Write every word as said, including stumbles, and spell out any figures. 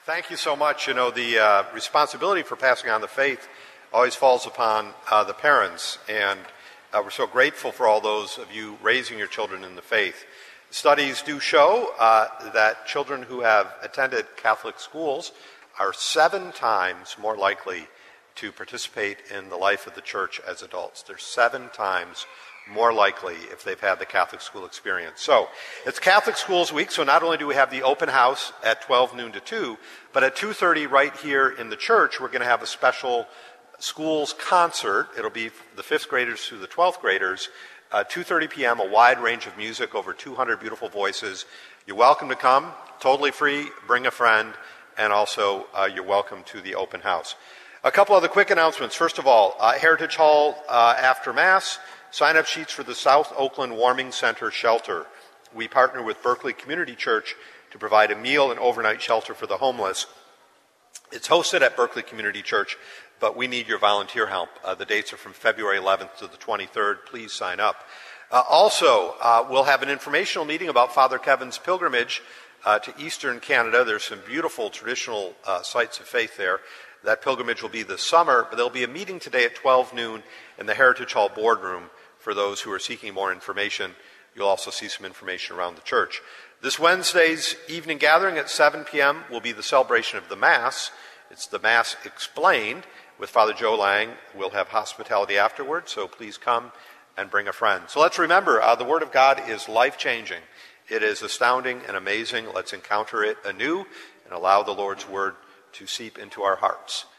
Thank you so much. You know, the uh, responsibility for passing on the faith always falls upon uh, the parents, and uh, we're so grateful for all those of you raising your children in the faith. Studies do show uh, that children who have attended Catholic schools are seven times more likely to participate in the life of the church as adults. They're seven times more likely if they've had the Catholic school experience. So, it's Catholic Schools Week, so not only do we have the open house at twelve noon to two, but at two thirty right here in the church, we're going to have a special schools concert. It'll be the fifth graders through the twelfth graders. Uh, two thirty p.m., a wide range of music, over two hundred beautiful voices. You're welcome to come, totally free, bring a friend, and also uh, you're welcome to the open house. A couple other quick announcements. First of all, uh, Heritage Hall uh, after Mass, sign-up sheets for the South Oakland Warming Center shelter. We partner with Berkeley Community Church to provide a meal and overnight shelter for the homeless. It's hosted at Berkeley Community Church, but we need your volunteer help. Uh, the dates are from February eleventh to the twenty-third. Please sign up. Uh, also, uh, we'll have an informational meeting about Father Kevin's pilgrimage uh, to Eastern Canada. There's some beautiful traditional uh, sites of faith there. That pilgrimage will be this summer, but there'll be a meeting today at twelve noon in the Heritage Hall boardroom for those who are seeking more information. You'll also see some information around the church. This Wednesday's evening gathering at seven p.m. will be the celebration of the Mass. It's the Mass Explained with Father Joe Lang. We'll have hospitality afterwards, so please come and bring a friend. So let's remember, uh, the Word of God is life-changing. It is astounding and amazing. Let's encounter it anew and allow the Lord's Word to seep into our hearts.